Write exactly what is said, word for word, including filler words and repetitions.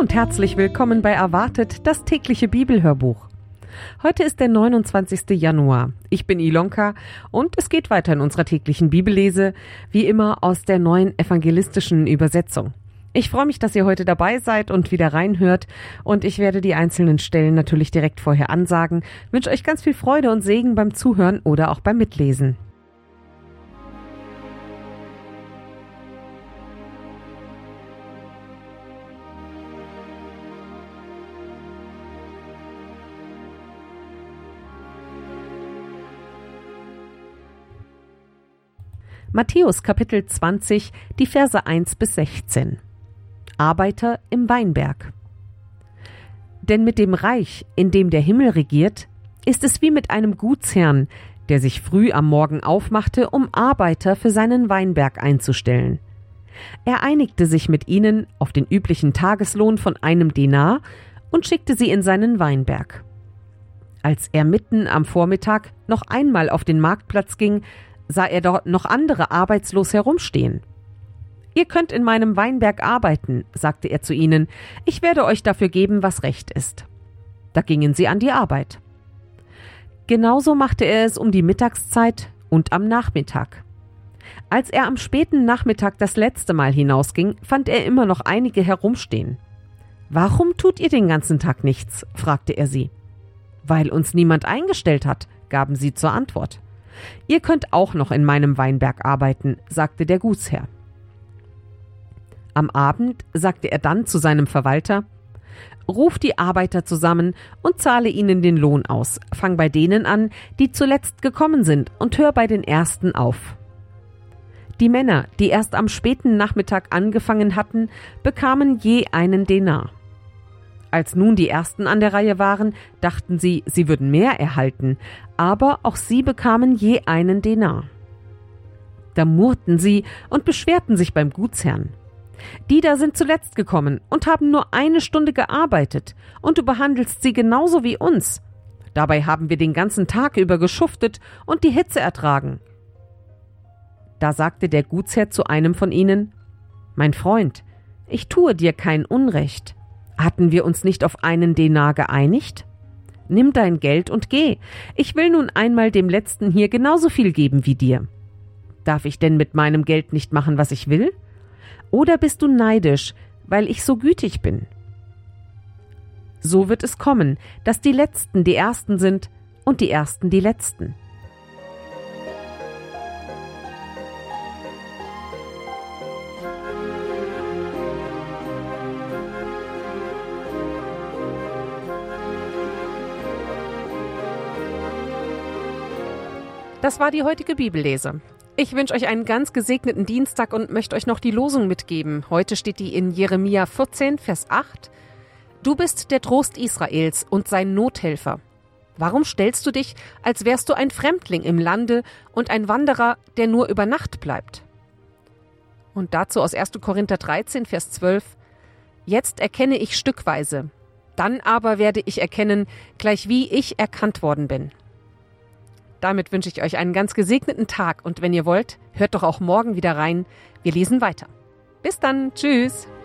und herzlich willkommen bei Erwartet, das tägliche Bibelhörbuch. Heute ist der neunundzwanzigster Januar. Ich bin Ilonka und es geht weiter in unserer täglichen Bibellese, wie immer aus der neuen evangelistischen Übersetzung. Ich freue mich, dass ihr heute dabei seid und wieder reinhört und ich werde die einzelnen Stellen natürlich direkt vorher ansagen. Ich wünsche euch ganz viel Freude und Segen beim Zuhören oder auch beim Mitlesen. Matthäus Kapitel zwanzig, die Verse eins bis sechzehn. Arbeiter im Weinberg. Denn mit dem Reich, in dem der Himmel regiert, ist es wie mit einem Gutsherrn, der sich früh am Morgen aufmachte, um Arbeiter für seinen Weinberg einzustellen. Er einigte sich mit ihnen auf den üblichen Tageslohn von einem Denar und schickte sie in seinen Weinberg. Als er mitten am Vormittag noch einmal auf den Marktplatz ging, sah er dort noch andere arbeitslos herumstehen. »Ihr könnt in meinem Weinberg arbeiten«, sagte er zu ihnen, »ich werde euch dafür geben, was recht ist.« Da gingen sie an die Arbeit. Genauso machte er es um die Mittagszeit und am Nachmittag. Als er am späten Nachmittag das letzte Mal hinausging, fand er immer noch einige herumstehen. »Warum tut ihr den ganzen Tag nichts?« fragte er sie. »Weil uns niemand eingestellt hat«, gaben sie zur Antwort. »Ihr könnt auch noch in meinem Weinberg arbeiten«, sagte der Gutsherr. Am Abend sagte er dann zu seinem Verwalter: »Ruf die Arbeiter zusammen und zahle ihnen den Lohn aus. Fang bei denen an, die zuletzt gekommen sind, und hör bei den Ersten auf.« Die Männer, die erst am späten Nachmittag angefangen hatten, bekamen je einen Denar. Als nun die Ersten an der Reihe waren, dachten sie, sie würden mehr erhalten, aber auch sie bekamen je einen Denar. Da murrten sie und beschwerten sich beim Gutsherrn. »Die da sind zuletzt gekommen und haben nur eine Stunde gearbeitet, und du behandelst sie genauso wie uns. Dabei haben wir den ganzen Tag über geschuftet und die Hitze ertragen.« Da sagte der Gutsherr zu einem von ihnen: »Mein Freund, ich tue dir kein Unrecht. Hatten wir uns nicht auf einen Denar geeinigt? Nimm dein Geld und geh. Ich will nun einmal dem Letzten hier genauso viel geben wie dir. Darf ich denn mit meinem Geld nicht machen, was ich will? Oder bist du neidisch, weil ich so gütig bin?« So wird es kommen, dass die Letzten die Ersten sind und die Ersten die Letzten. Das war die heutige Bibellese. Ich wünsche euch einen ganz gesegneten Dienstag und möchte euch noch die Losung mitgeben. Heute steht die in Jeremia vierzehn, Vers acht. »Du bist der Trost Israels und sein Nothelfer. Warum stellst du dich, als wärst du ein Fremdling im Lande und ein Wanderer, der nur über Nacht bleibt?« Und dazu aus erster Korinther dreizehn, Vers zwölf. »Jetzt erkenne ich stückweise, dann aber werde ich erkennen, gleich wie ich erkannt worden bin.« Damit wünsche ich euch einen ganz gesegneten Tag und wenn ihr wollt, hört doch auch morgen wieder rein. Wir lesen weiter. Bis dann. Tschüss.